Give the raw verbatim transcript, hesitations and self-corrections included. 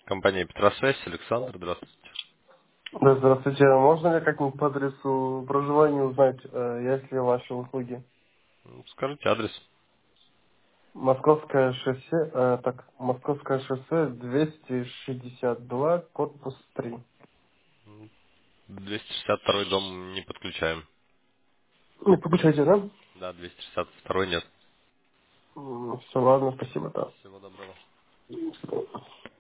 Компания Петросвязь, Александр, здравствуйте. Да, здравствуйте. Можно ли как-нибудь по адресу проживания узнать, э, есть ли ваши услуги? Ну, Скажите адрес. Московское шоссе, э, так, Московское шоссе двести шестьдесят два, корпус три. двести шестьдесят второй дом не подключаем. Не получаете, да? Да, двести шестьдесят второй нет. Все, ладно, спасибо, да. Всего доброго.